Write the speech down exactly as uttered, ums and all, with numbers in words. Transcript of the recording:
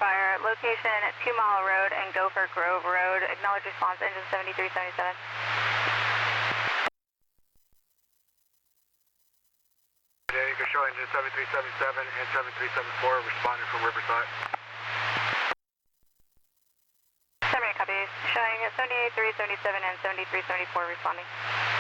fire. Location at Two Mile Road and Gopher Grove Road. Acknowledge response, engine seventy-three seventy-seven. You're showing engine seventy-three seventy-seven and seventy-three seventy-four responding from Riverside. seventy copies. Showing at seventy-three seventy-seven and seventy-three seventy-four responding.